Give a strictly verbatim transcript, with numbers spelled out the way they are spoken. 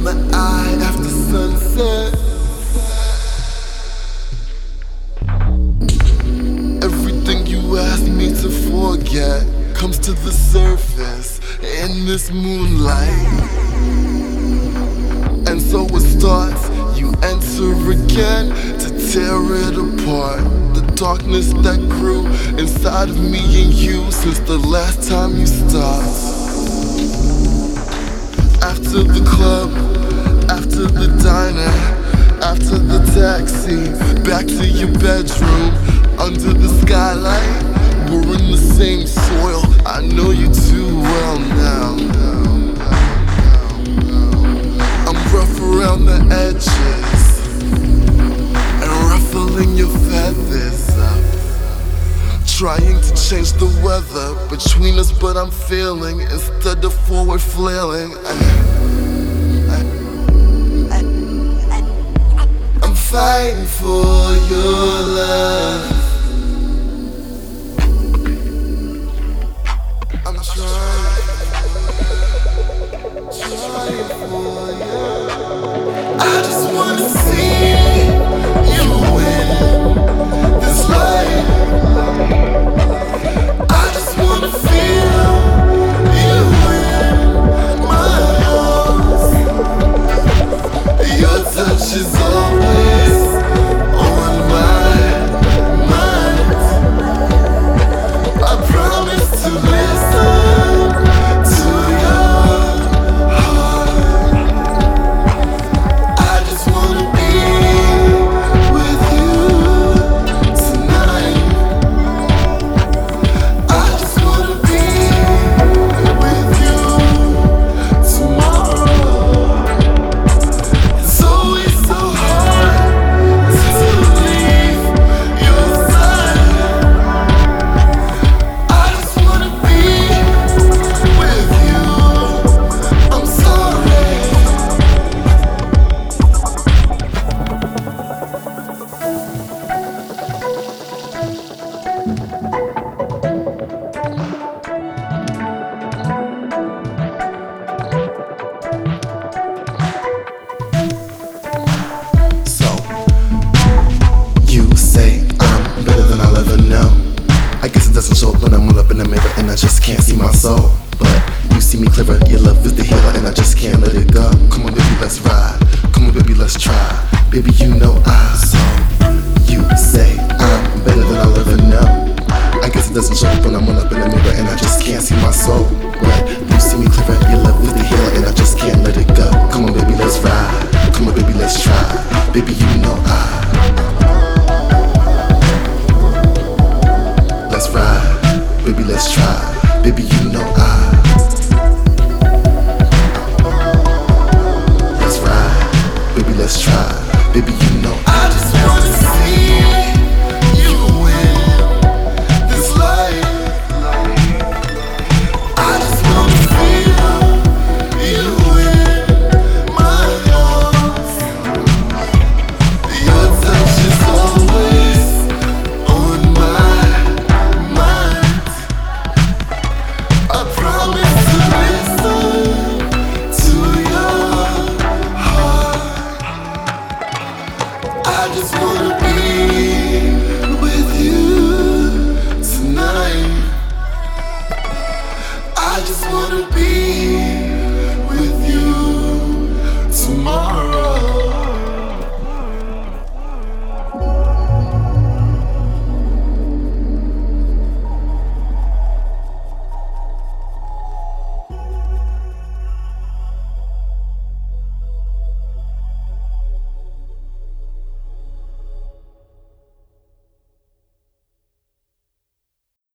in my eye after sunset. Everything you asked me to forget comes to the surface in this moonlight. And so it starts, you enter again to tear it apart. The darkness that grew inside of me and you since the last time you stopped. After the club, after the diner, after the taxi, back to your bedroom, under the skylight. We're in the same soil, I know you too well now. I'm rough around the edges and ruffling your feathers up, trying to change the weather between us, but I'm feeling instead of forward flailing. I, I, I'm fighting for your love. I'm trying, trying for you. I just wanna see you win this life. I just wanna feel you in my arms. Your touch is always on my mind. I promise to listen to your heart. I just wanna be with you tonight. I just wanna be with you tomorrow. It's always so hard to leave your side. I just wanna be with you. I'm sorry. So, you say I'm better than I'll ever know. I guess it doesn't show up when I'm all up in the mirror and I just can't see my soul. But you see me clearer